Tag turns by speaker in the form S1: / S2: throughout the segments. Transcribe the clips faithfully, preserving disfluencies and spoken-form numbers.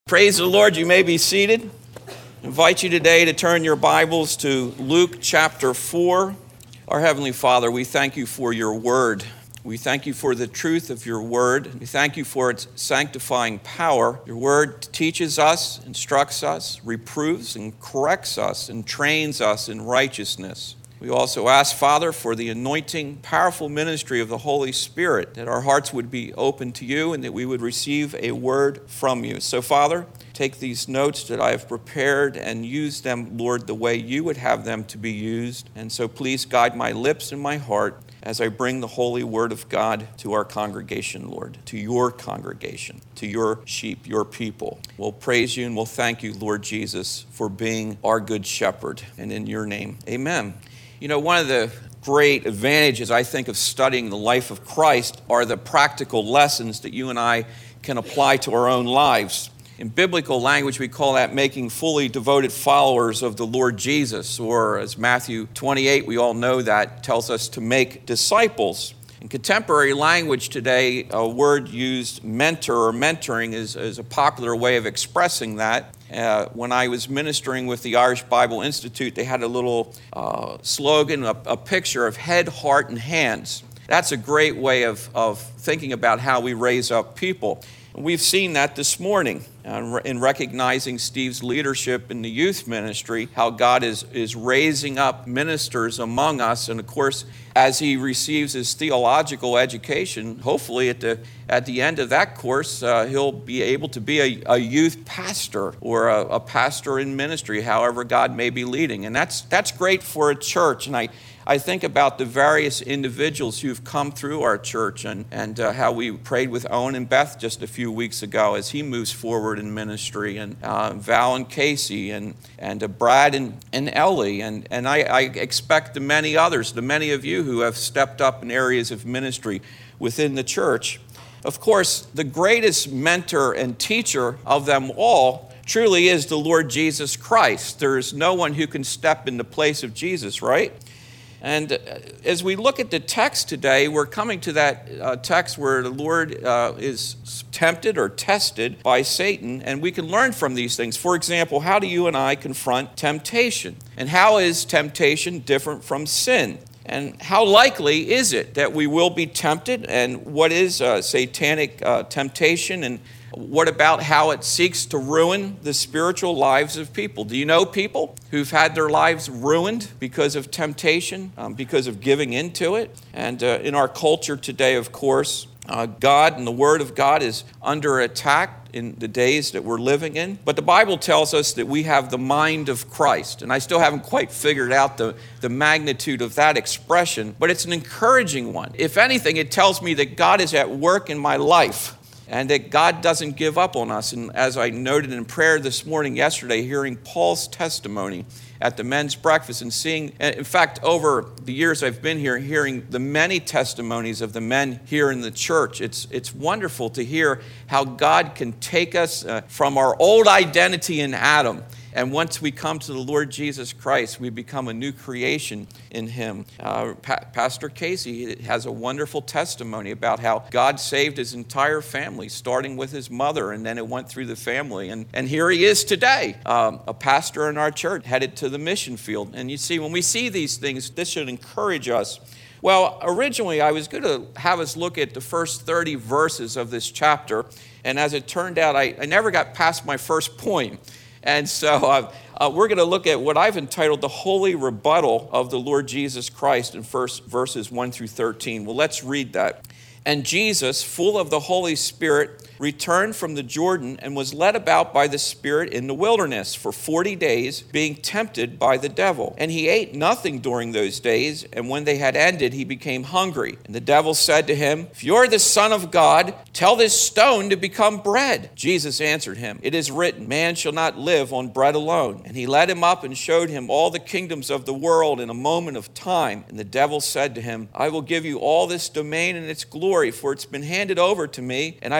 S1: Praise the Lord. You may be seated. I invite you today to turn your Bibles to Luke chapter four. Our Heavenly Father, we thank you for your word. We thank you for the truth of your word. We thank you for its sanctifying power. Your word teaches us, instructs us, reproves and corrects us, and trains us in righteousness. We also ask, Father, for the anointing, powerful ministry of the Holy Spirit, that our hearts would be open to you and that we would receive a word from you. So, Father, take these notes that I have prepared and use them, Lord, the way you would have them to be used. And so please guide my lips and my heart as I bring the holy word of God to our congregation, Lord, to your congregation, to your sheep, your people. We'll praise you and we'll thank you, Lord Jesus, for being our good shepherd. And in your name, amen. You know, one of the great advantages, I think, of studying the life of Christ are the practical lessons that you and I can apply to our own lives. In biblical language, we call that making fully devoted followers of the Lord Jesus, or as Matthew twenty-eight, we all know that, tells us to make disciples. In contemporary language today, a word used, mentor or mentoring, is, is a popular way of expressing that. Uh, when I was ministering with the Irish Bible Institute, they had a little uh, slogan, a, a picture of head, heart, and hands. That's a great way of, of thinking about how we raise up people. And we've seen that this morning uh, in recognizing Steve's leadership in the youth ministry, how God is, is raising up ministers among us. And of course, as he receives his theological education, hopefully at the at the end of that course, uh, he'll be able to be a, a youth pastor or a, a pastor in ministry, however God may be leading. And that's that's great for a church. And I, I think about the various individuals who've come through our church and, and uh, how we prayed with Owen and Beth just a few weeks ago as he moves forward in ministry, and uh, Val and Casey, and, and uh, Brad and, and Ellie. And, and I, I expect the many others, the many of you who have stepped up in areas of ministry within the church. Of course, the greatest mentor and teacher of them all truly is the Lord Jesus Christ. There is no one who can step in the place of Jesus, right? And as we look at the text today, we're coming to that uh, text where the Lord uh, is tempted or tested by Satan, and we can learn from these things. For example, how do you and I confront temptation? And how is temptation different from sin? And how likely is it that we will be tempted? And what is uh, satanic uh, temptation? And what about how it seeks to ruin the spiritual lives of people? Do you know people who've had their lives ruined because of temptation, um, because of giving into it? And uh, in our culture today, of course, uh, God and the Word of God is under attack in the days that we're living in. But the Bible tells us that we have the mind of Christ. And I still haven't quite figured out the, the magnitude of that expression, but it's an encouraging one. If anything, it tells me that God is at work in my life, and that God doesn't give up on us. And as I noted in prayer this morning, yesterday, hearing Paul's testimony at the men's breakfast and seeing, in fact, over the years I've been here, hearing the many testimonies of the men here in the church, it's it's wonderful to hear how God can take us uh, from our old identity in Adam. And once we come to the Lord Jesus Christ, we become a new creation in him. Uh, pa- Pastor Casey has a wonderful testimony about how God saved his entire family, starting with his mother, and then it went through the family. And, and here he is today, um, a pastor in our church, headed to the mission field. And you see, when we see these things, this should encourage us. Well, originally, I was going to have us look at the first thirty verses of this chapter. And as it turned out, I, I never got past my first point. And so uh, uh, we're going to look at what I've entitled the holy rebuttal of the Lord Jesus Christ in first verses one through thirteen. Well, let's read that. And Jesus, full of the Holy Spirit, returned from the Jordan and was led about by the Spirit in the wilderness for forty days, being tempted by the devil. And he ate nothing during those days, and when they had ended, he became hungry. And the devil said to him, "If you're the Son of God, tell this stone to become bread." Jesus answered him, "It is written, man shall not live on bread alone." And he led him up and showed him all the kingdoms of the world in a moment of time. And the devil said to him, "I will give you all this domain and its glory, for it's been handed over to me, and I will give it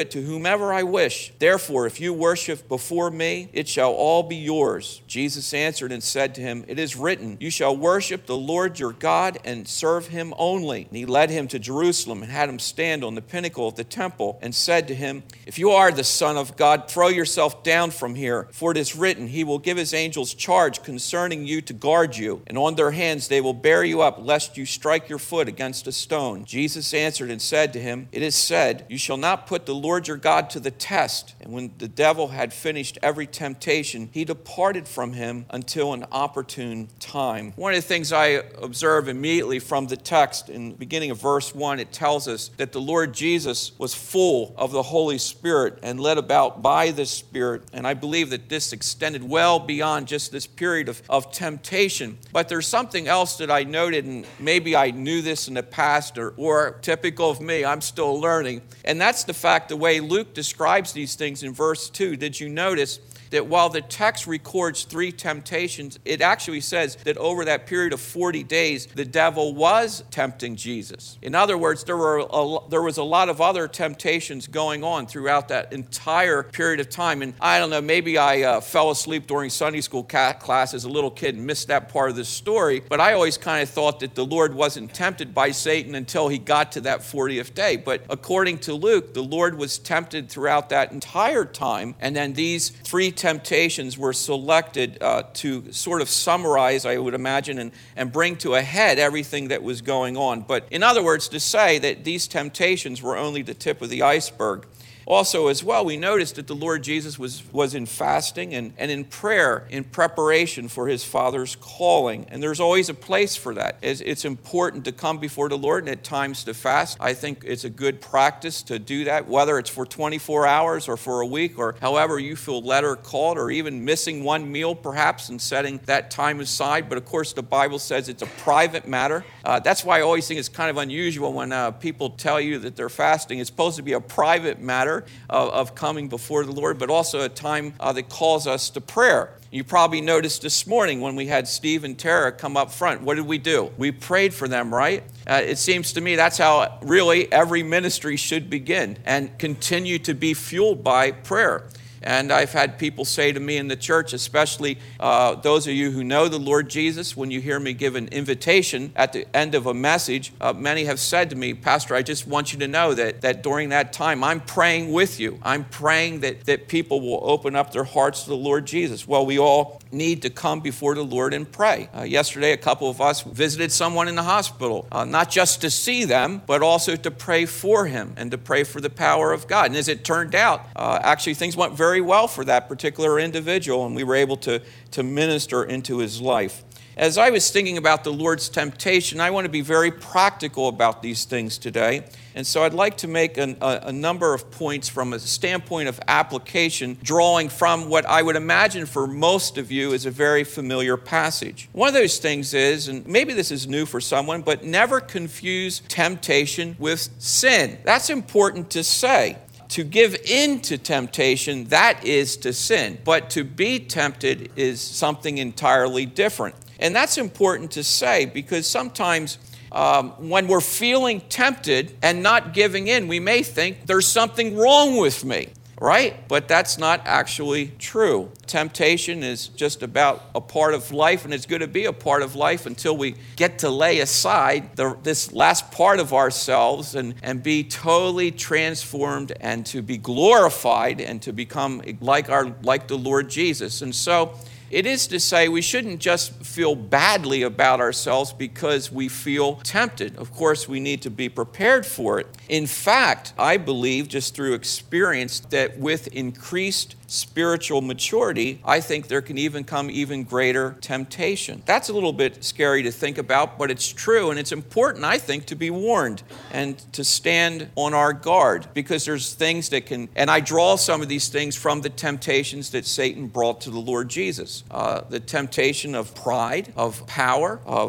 S1: it to whomever I wish. Therefore, if you worship before me, it shall all be yours." Jesus answered and said to him, "It is written, you shall worship the Lord your God and serve him only." And he led him to Jerusalem and had him stand on the pinnacle of the temple and said to him, "If you are the Son of God, throw yourself down from here. For it is written, he will give his angels charge concerning you to guard you, and on their hands they will bear you up, lest you strike your foot against a stone." Jesus answered and said to him, "It is said, you shall not put the Lord your God to the test." And when the devil had finished every temptation, he departed from him until an opportune time. One of the things I observe immediately from the text in the beginning of verse one, it tells us that the Lord Jesus was full of the Holy Spirit and led about by the Spirit. And I believe that this extended well beyond just this period of, of temptation. But there's something else that I noted, and maybe I knew this in the past, or, or typical of me, I'm still learning. And that's the fact, the way Luke describes these things in verse two. Did you notice that while the text records three temptations, it actually says that over that period of forty days, the devil was tempting Jesus. In other words, there were a, there was a lot of other temptations going on throughout that entire period of time. And I don't know, maybe I uh, fell asleep during Sunday school ca- class as a little kid and missed that part of the story, but I always kind of thought that the Lord wasn't tempted by Satan until he got to that fortieth day. But according to Luke, the Lord was tempted throughout that entire time, and then these three temptations were selected uh, to sort of summarize, I would imagine, and, and bring to a head everything that was going on. But in other words, to say that these temptations were only the tip of the iceberg. Also, as well, we noticed that the Lord Jesus was, was in fasting and, and in prayer in preparation for his Father's calling. And there's always a place for that. It's, it's important to come before the Lord and at times to fast. I think it's a good practice to do that, whether it's for twenty-four hours or for a week or however you feel led or called, or even missing one meal perhaps and setting that time aside. But of course, the Bible says it's a private matter. Uh, that's why I always think it's kind of unusual when uh, people tell you that they're fasting. It's supposed to be a private matter Of, of coming before the Lord, but also a time uh, that calls us to prayer. You probably noticed this morning when we had Steve and Tara come up front, what did we do? We prayed for them, right? Uh, it seems to me that's how really every ministry should begin and continue to be fueled by prayer. And I've had people say to me in the church, especially uh, those of you who know the Lord Jesus, when you hear me give an invitation at the end of a message, uh, many have said to me, "Pastor, I just want you to know that, that during that time, I'm praying with you. I'm praying that, that people will open up their hearts to the Lord Jesus." Well, we all need to come before the Lord and pray. Uh, yesterday, a couple of us visited someone in the hospital, uh, not just to see them, but also to pray for him and to pray for the power of God. And as it turned out, uh, actually things went very well for that particular individual, and we were able to, to minister into his life. As I was thinking about the Lord's temptation, I want to be very practical about these things today. And so I'd like to make an, a, a number of points from a standpoint of application, drawing from what I would imagine for most of you is a very familiar passage. One of those things is, and maybe this is new for someone, but never confuse temptation with sin. That's important to say. To give in to temptation, that is to sin. But to be tempted is something entirely different. And that's important to say because sometimes um, when we're feeling tempted and not giving in, we may think there's something wrong with me, right? But that's not actually true. Temptation is just about a part of life, and it's going to be a part of life until we get to lay aside the, this last part of ourselves and, and be totally transformed and to be glorified and to become like our like the Lord Jesus. And so it is to say we shouldn't just feel badly about ourselves because we feel tempted. Of course, we need to be prepared for it. In fact, I believe just through experience that with increased spiritual maturity, I think there can even come even greater temptation. That's a little bit scary to think about, but it's true, and it's important, I think, to be warned and to stand on our guard because there's things that can, and I draw some of these things from the temptations that Satan brought to the Lord Jesus. Uh, the temptation of pride, of power, of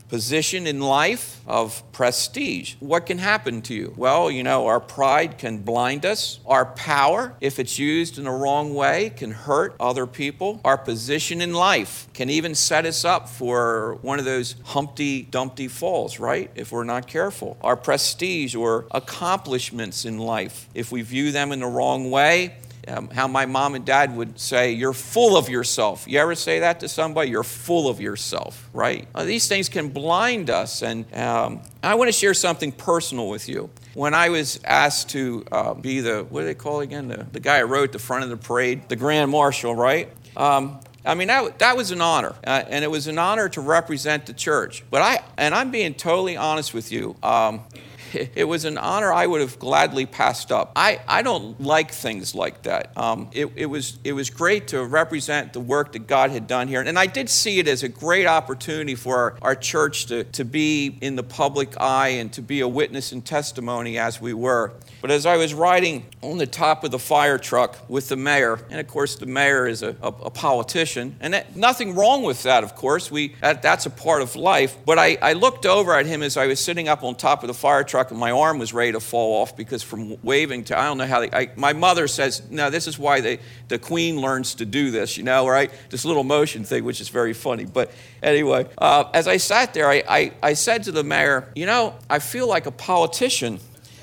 S1: position in life, of prestige. What can happen to you? Well, you know, our pride can blind us. Our power, if it's used in the wrong way, can hurt other people. Our position in life can even set us up for one of those Humpty Dumpty falls, right? If we're not careful. Our prestige or accomplishments in life, if we view them in the wrong way, Um, how my mom and dad would say, you're full of yourself. You ever say that to somebody? You're full of yourself, right? Uh, these things can blind us. And um, I want to share something personal with you. When I was asked to uh, be the, what do they call it again? The, the guy who rode at the front of the parade, the Grand Marshal, right? Um, I mean, that, that was an honor, uh, and it was an honor to represent the church. But I, and I'm being totally honest with you, um, it was an honor I would have gladly passed up. I, I don't like things like that. Um, it, it was it was great to represent the work that God had done here. And I did see it as a great opportunity for our, our church to, to be in the public eye and to be a witness and testimony as we were. But as I was riding on the top of the fire truck with the mayor, and of course the mayor is a, a, a politician, and that, nothing wrong with that, of course. We that, that's a part of life. But I, I looked over at him as I was sitting up on top of the fire truck, and my arm was ready to fall off because from waving to, I don't know how they, I, my mother says, no, this is why they, the queen learns to do this, you know, right? This little motion thing, which is very funny. But anyway, uh, as I sat there, I, I, I said to the mayor, you know, I feel like a politician.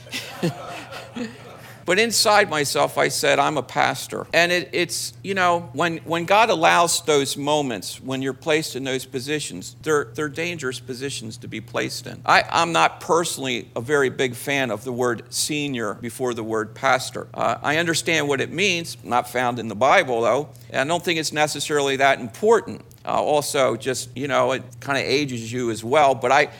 S1: But inside myself, I said, I'm a pastor. And it, it's, you know, when, when God allows those moments, when you're placed in those positions, they're, they're dangerous positions to be placed in. I, I'm not personally a very big fan of the word senior before the word pastor. Uh, I understand what it means, not found in the Bible, though. And I don't think it's necessarily that important. Uh, also, just, you know, it kind of ages you as well. But I...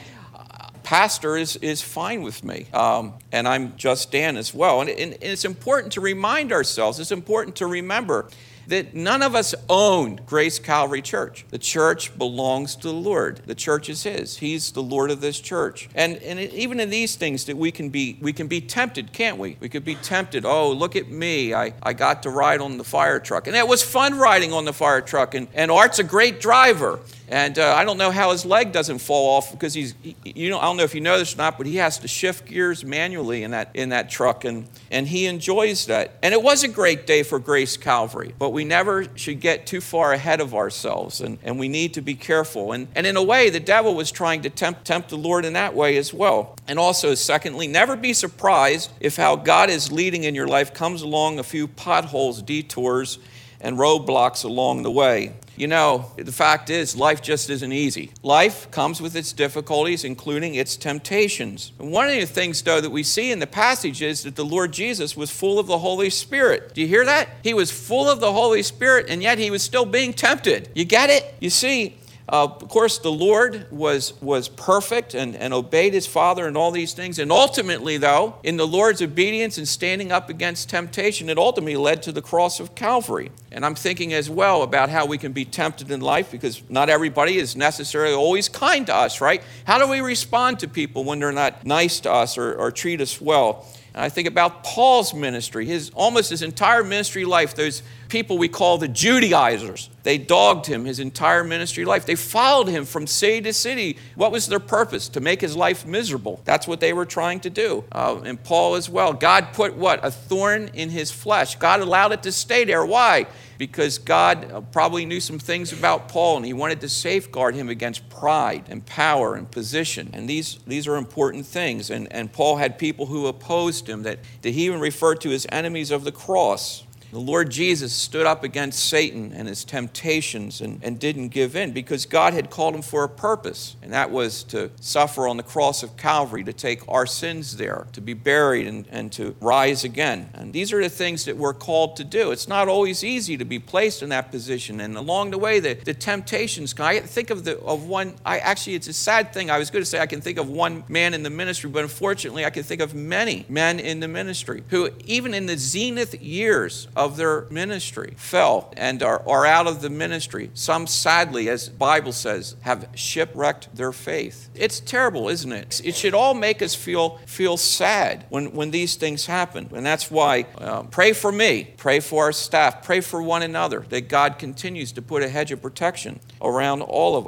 S1: Pastor is, is fine with me, um, and I'm just Dan as well. And, and, and it's important to remind ourselves, it's important to remember that none of us own Grace Calvary Church. The church belongs to the Lord. The church is His. He's the Lord of this church. And and it, even in these things that we can be we can be tempted, can't we? We could be tempted. Oh, look at me. I, I got to ride on the fire truck. And it was fun riding on the fire truck. And, and Art's a great driver. And uh, I don't know how his leg doesn't fall off because he's, he, you know, I don't know if you know this or not, but he has to shift gears manually in that in that truck, and, and he enjoys that. And it was a great day for Grace Calvary, but we never should get too far ahead of ourselves, and, and we need to be careful. And, and in a way, the devil was trying to tempt, tempt the Lord in that way as well. And also, secondly, never be surprised if how God is leading in your life comes along a few potholes, detours, and roadblocks along the way. You know, the fact is, life just isn't easy. Life comes with its difficulties, including its temptations. And one of the things, though, that we see in the passage is that the Lord Jesus was full of the Holy Spirit. Do you hear that? He was full of the Holy Spirit, and yet he was still being tempted. You get it? You see, Uh, of course, the Lord was was perfect and, and obeyed his Father and all these things. And ultimately, though, in the Lord's obedience and standing up against temptation, it ultimately led to the cross of Calvary. And I'm thinking as well about how we can be tempted in life, because not everybody is necessarily always kind to us, right? How do we respond to people when they're not nice to us or, or treat us well? And I think about Paul's ministry, his almost his entire ministry life, those people we call the Judaizers. They dogged him his entire ministry life. They followed him from city to city. What was their purpose? To make his life miserable. That's what they were trying to do. Uh, and Paul as well. God put what? A thorn in his flesh. God allowed it to stay there. Why? Because God probably knew some things about Paul, and he wanted to safeguard him against pride and power and position. And these, these are important things. And, and Paul had people who opposed him that, that he even referred to as enemies of the cross. The Lord Jesus stood up against Satan and his temptations and, and didn't give in, because God had called him for a purpose, and that was to suffer on the cross of Calvary, to take our sins there, to be buried and, and to rise again. And these are the things that we're called to do. It's not always easy to be placed in that position, and along the way, the, the temptations. I think of the of one, I actually, it's a sad thing. I was going to say I can think of one man in the ministry, but unfortunately I can think of many men in the ministry who, even in the zenith years of of their ministry, fell and are, are out of the ministry. Some, sadly, as the Bible says, have shipwrecked their faith. It's terrible, isn't it? It should all make us feel feel sad when, when these things happen. And that's why, uh, pray for me, pray for our staff, pray for one another, that God continues to put a hedge of protection around all of us.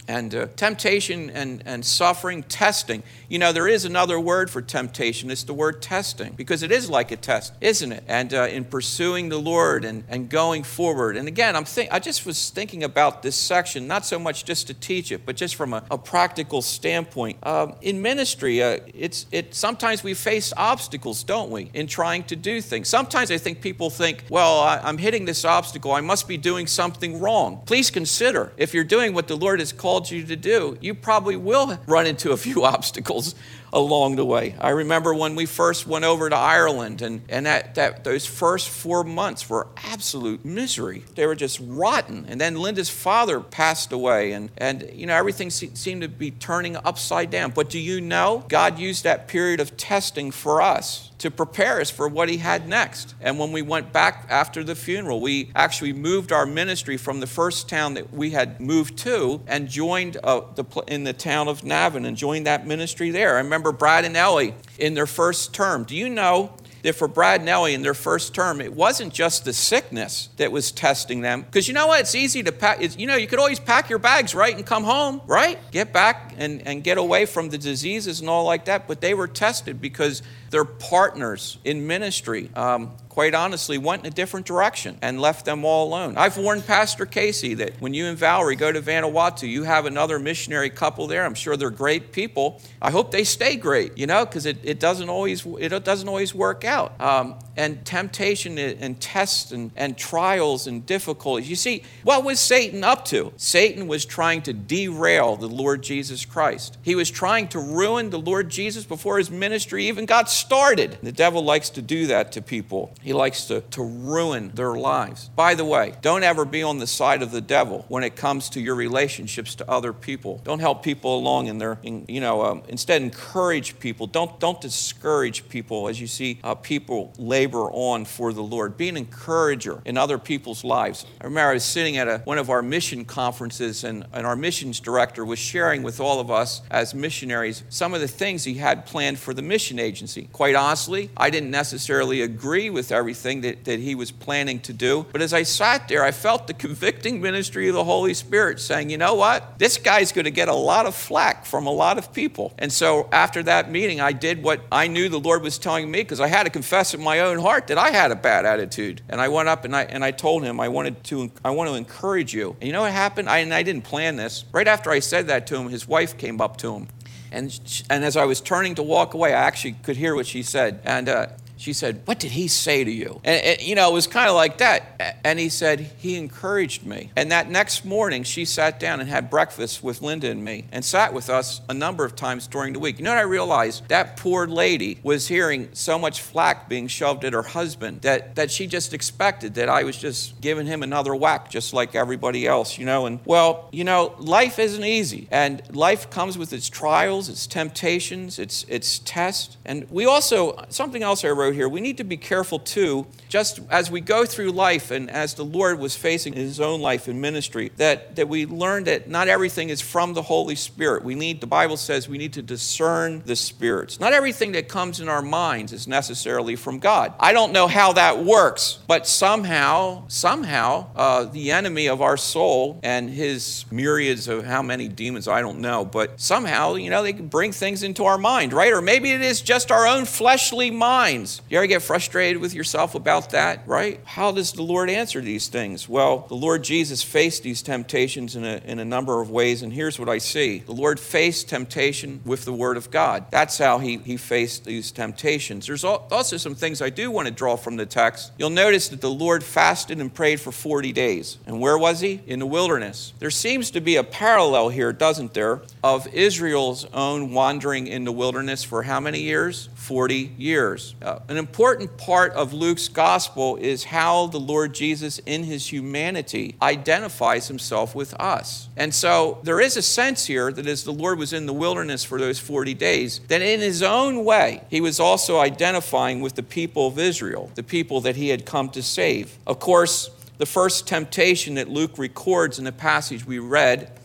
S1: And uh, temptation and, and suffering, testing. You know, there is another word for temptation. It's the word testing, because it is like a test, isn't it? And uh, in pursuing the Lord and, and going forward. And again, I'm think, I just was thinking about this section, not so much just to teach it, but just from a, a practical standpoint. Um, in ministry, uh, it's it. sometimes we face obstacles, don't we, in trying to do things. Sometimes I think people think, well, I, I'm hitting this obstacle. I must be doing something wrong. Please consider, if you're doing what the Lord has called you to do, you probably will run into a few obstacles along the way. I remember when we first went over to Ireland, and, and that, that those first four months were absolute misery. They were just rotten. And then Linda's father passed away, and, and you know, everything se- seemed to be turning upside down. But do you know, God used that period of testing for us to prepare us for what he had next. And when we went back after the funeral, we actually moved our ministry from the first town that we had moved to and joined uh, the, in the town of Navan and joined that ministry there. I remember Brad and Ellie in their first term. Do you know that for Brad and Ellie in their first term, it wasn't just the sickness that was testing them? Because you know what? It's easy to pack. It's, you know, you could always pack your bags, right, and come home, right? Get back and, and get away from the diseases and all like that. But they were tested because their partners in ministry, um, quite honestly, went in a different direction and left them all alone. I've warned Pastor Casey that when you and Valerie go to Vanuatu, you have another missionary couple there. I'm sure they're great people. I hope they stay great, you know, because it, it doesn't always it doesn't always work out. Um, and temptation and tests and, and trials and difficulties. You see, what was Satan up to? Satan was trying to derail the Lord Jesus Christ. He was trying to ruin the Lord Jesus before his ministry even got started. The devil likes to do that to people. He likes to, to ruin their lives. By the way, don't ever be on the side of the devil when it comes to your relationships to other people. Don't help people along in their, in, you know, um, instead encourage people. Don't, don't discourage people as you see uh, people labor on for the Lord. Be an encourager in other people's lives. I remember I was sitting at a, one of our mission conferences, and, and our missions director was sharing with all of us as missionaries some of the things he had planned for the mission agency. Quite honestly, I didn't necessarily agree with everything that, that he was planning to do. But as I sat there, I felt the convicting ministry of the Holy Spirit saying, you know what? This guy's going to get a lot of flack from a lot of people. And so after that meeting, I did what I knew the Lord was telling me, because I had to confess in my own heart that I had a bad attitude. And I went up and I and I told him I wanted to I want to encourage you. And you know what happened? I, and I didn't plan this. Right after I said that to him, his wife came up to him. And, and as I was turning to walk away, I actually could hear what she said. And uh, she said, "What did he say to you?" And, and you know, it was kind of like that. And he said, "He encouraged me." And that next morning, she sat down and had breakfast with Linda and me and sat with us a number of times during the week. You know what I realized? That poor lady was hearing so much flack being shoved at her husband that, that she just expected that I was just giving him another whack, just like everybody else, you know. And well, you know, life isn't easy. And life comes with its trials, its temptations, its, its tests. And we also, something else I wrote here, we need to be careful too, just as we go through life and as the Lord was facing his own life in ministry, that, that we learn that not everything is from the Holy Spirit. We need, the Bible says we need to discern the spirits. Not everything that comes in our minds is necessarily from God. I don't know how that works, but somehow, somehow, uh, the enemy of our soul and his myriads of how many demons, I don't know, but somehow, you know, they can bring things into our mind, right? Or maybe it is just our own fleshly minds. You ever get frustrated with yourself about that, right? How does the Lord answer these things? Well, the Lord Jesus faced these temptations in a, in a number of ways, and here's what I see. The Lord faced temptation with the Word of God. That's how he, he faced these temptations. There's also some things I do want to draw from the text. You'll notice that the Lord fasted and prayed for forty days. And where was he? In the wilderness. There seems to be a parallel here, doesn't there, of Israel's own wandering in the wilderness for how many years? forty years. Uh, an important part of Luke's gospel is how the Lord Jesus in his humanity identifies himself with us. And so there is a sense here that as the Lord was in the wilderness for those forty days, that in his own way, he was also identifying with the people of Israel, the people that he had come to save. Of course, the first temptation that Luke records in the passage we read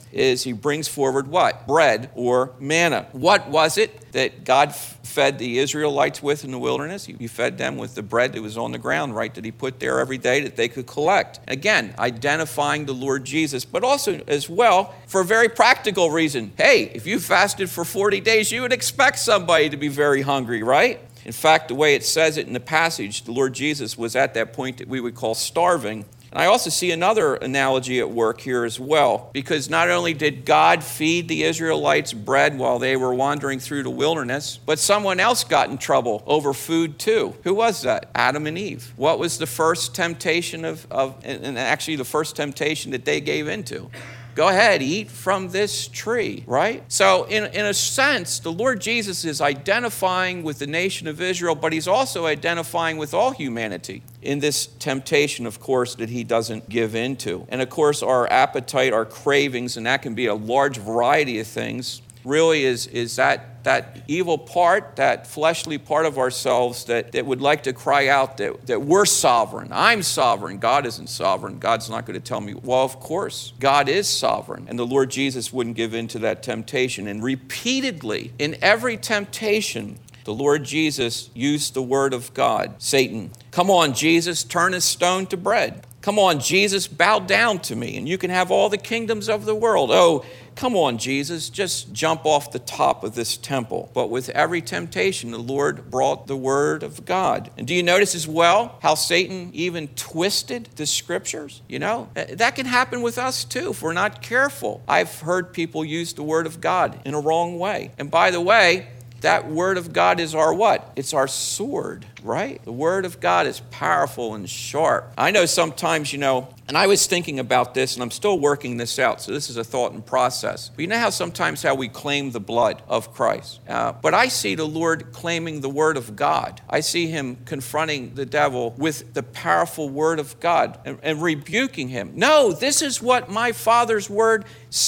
S1: is he brings forward what? Bread or manna. What was it that God fed the Israelites with in the wilderness? He fed them with the bread that was on the ground, right, that he put there every day that they could collect. Again, identifying the Lord Jesus, but also as well for a very practical reason. Hey, if you fasted for forty days, you would expect somebody to be very hungry, right? In fact, the way it says it in the passage, the Lord Jesus was at that point that we would call starving. And I also see another analogy at work here as well, because not only did God feed the Israelites bread while they were wandering through the wilderness, but someone else got in trouble over food too. Who was that? Adam and Eve. What was the first temptation of, of and actually the first temptation that they gave into? Go ahead, eat from this tree, right? So in, in a sense, the Lord Jesus is identifying with the nation of Israel, but he's also identifying with all humanity in this temptation, of course, that he doesn't give into. And of course, our appetite, our cravings, and that can be a large variety of things, really is, is that, that evil part, that fleshly part of ourselves that, that would like to cry out that, that we're sovereign. I'm sovereign. God isn't sovereign. God's not going to tell me, well, of course, God is sovereign. And the Lord Jesus wouldn't give in to that temptation. And repeatedly, in every temptation, the Lord Jesus used the word of God. Satan, come on, Jesus, turn a stone to bread. Come on, Jesus, bow down to me, and you can have all the kingdoms of the world. Oh, come on, Jesus, just jump off the top of this temple. But with every temptation, the Lord brought the word of God. And do you notice as well how Satan even twisted the scriptures? You know, that can happen with us too if we're not careful. I've heard people use the word of God in a wrong way. And by the way, that word of God is our what? It's our sword, right? The word of God is powerful and sharp. I know sometimes, you know, and I was thinking about this, and I'm still working this out, so this is a thought and process. But you know how sometimes how we claim the blood of Christ? Uh, but I see the Lord claiming the word of God. I see him confronting the devil with the powerful word of God and, and rebuking him. No, this is what my Father's word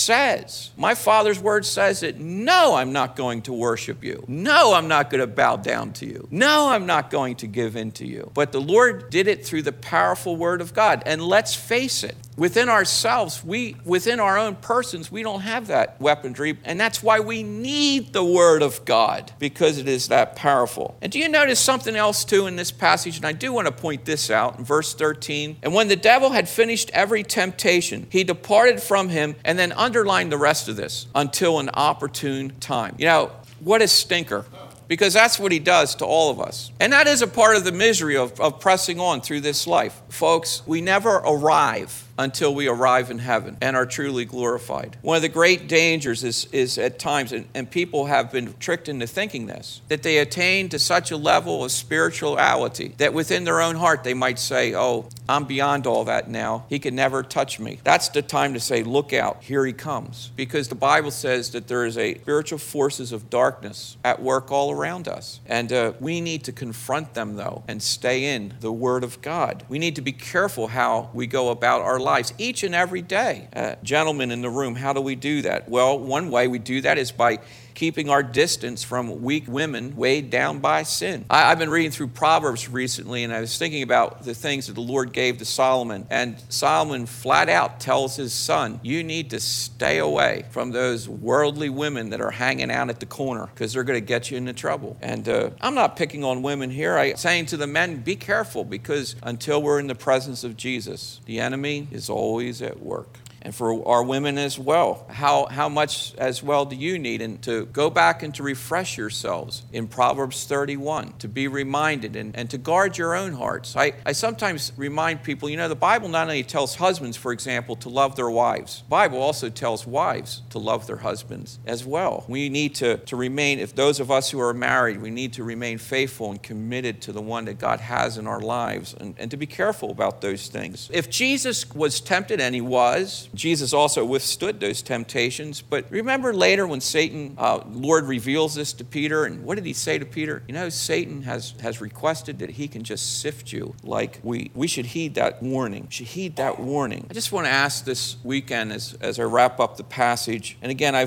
S1: says. My Father's word says that, no, I'm not going to worship you. No, I'm not going to bow down to you. No, I'm not going to give in to you. But the Lord did it through the powerful word of God. And let's face it, within ourselves, we, within our own persons, we don't have that weaponry. And that's why we need the word of God, because it is that powerful. And do you notice something else too in this passage? And I do want to point this out in verse thirteen. And when the devil had finished every temptation, he departed from him, and then underline the rest of this, until an opportune time. You know, what a stinker. Because that's what he does to all of us. And that is a part of the misery of, of pressing on through this life. Folks, we never arrive until we arrive in heaven and are truly glorified. One of the great dangers is, is at times, and, and people have been tricked into thinking this, that they attain to such a level of spirituality that within their own heart they might say, oh, I'm beyond all that now. He can never touch me. That's the time to say, look out, here he comes. Because the Bible says that there is a spiritual forces of darkness at work all around us. And uh, we need to confront them, though, and stay in the Word of God. We need to be careful how we go about our lives. Lives each and every day. Uh, gentlemen in the room, how do we do that? Well, one way we do that is by keeping our distance from weak women weighed down by sin. I, I've been reading through Proverbs recently, and I was thinking about the things that the Lord gave to Solomon. And Solomon flat out tells his son, you need to stay away from those worldly women that are hanging out at the corner, because they're going to get you into trouble. And uh, I'm not picking on women here. I'm saying to the men, be careful, because until we're in the presence of Jesus, the enemy is always at work. And for our women as well, how, how much as well do you need? And to go back and to refresh yourselves in Proverbs thirty-one, to be reminded and, and to guard your own hearts. I, I sometimes remind people, you know, the Bible not only tells husbands, for example, to love their wives. The Bible also tells wives to love their husbands as well. We need to, to remain, if those of us who are married, we need to remain faithful and committed to the one that God has in our lives, and, and to be careful about those things. If Jesus was tempted, and he was, Jesus also withstood those temptations. But remember later when Satan, uh, Lord reveals this to Peter, and what did he say to Peter? You know, Satan has, has requested that he can just sift you like wheat. We should heed that warning. We should heed that warning. I just want to ask this weekend as, as I wrap up the passage, and again, I've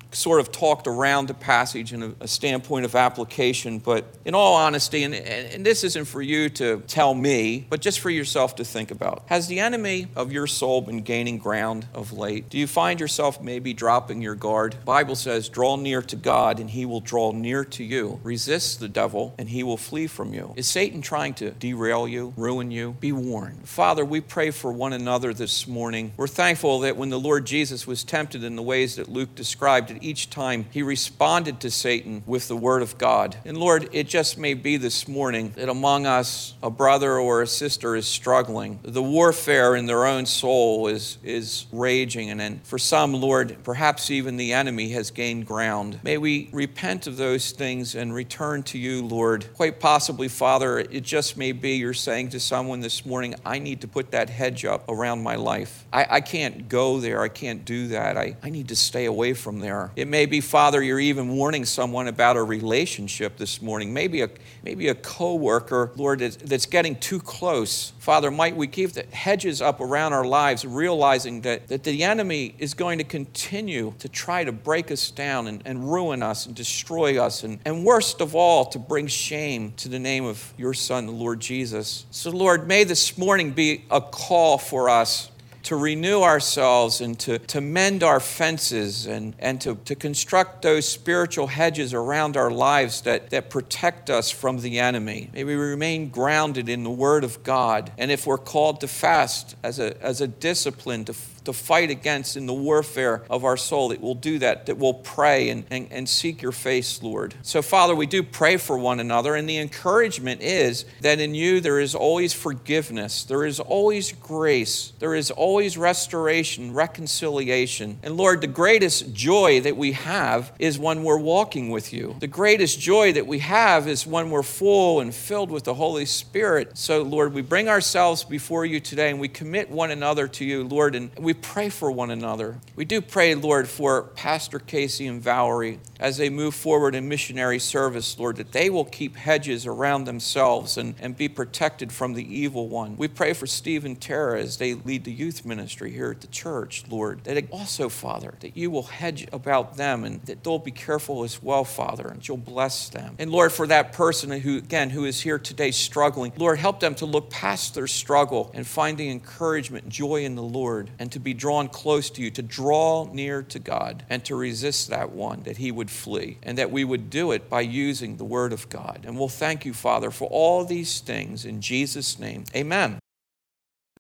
S1: sort of talked around the passage in a, a standpoint of application, but in all honesty, and, and this isn't for you to tell me, but just for yourself to think about. Has the enemy of your soul been gaining ground of late? Do you find yourself maybe dropping your guard? The Bible says, draw near to God and he will draw near to you. Resist the devil and he will flee from you. Is Satan trying to derail you, ruin you? Be warned. Father, we pray for one another this morning. We're thankful that when the Lord Jesus was tempted in the ways that Luke described, at each time he responded to Satan with the word of God. And Lord, it just may be this morning that among us, a brother or a sister is struggling. The warfare in their own soul is, is raging. And then for some, Lord, perhaps even the enemy has gained ground. May we repent of those things and return to you, Lord. Quite possibly, Father, it just may be you're saying to someone this morning, I need to put that hedge up around my life. I, I can't go there. I can't do that. I, I need to stay away from there. It may be, Father, you're even warning someone about a relationship this morning. Maybe a maybe a coworker, Lord, that's, that's getting too close. Father, might we keep the hedges up around our lives, realizing that, that the enemy is going to continue to try to break us down and, and ruin us and destroy us, and, and worst of all, to bring shame to the name of your Son, the Lord Jesus. So, Lord, may this morning be a call for us to renew ourselves and to, to mend our fences and, and to, to construct those spiritual hedges around our lives that, that protect us from the enemy. May we remain grounded in the Word of God. And if we're called to fast as a, as a discipline to to fight against in the warfare of our soul, that we'll do that, that we'll pray and, and, and seek your face, Lord. So, Father, we do pray for one another, and the encouragement is that in you there is always forgiveness, there is always grace, there is always restoration, reconciliation. And Lord, the greatest joy that we have is when we're walking with you. The greatest joy that we have is when we're full and filled with the Holy Spirit. So, Lord, we bring ourselves before you today and we commit one another to you, Lord, and we pray for one another. We do pray, Lord, for Pastor Casey and Valerie as they move forward in missionary service, Lord, that they will keep hedges around themselves and, and be protected from the evil one. We pray for Steve and Tara as they lead the youth ministry here at the church, Lord, that also, Father, that you will hedge about them and that they'll be careful as well, Father, and you'll bless them. And Lord, for that person who, again, who is here today struggling, Lord, help them to look past their struggle and find the encouragement and joy in the Lord, and to be drawn close to you, to draw near to God, and to resist that one, that he would flee, and that we would do it by using the word of God. And we'll thank you, Father, for all these things in Jesus' name. Amen.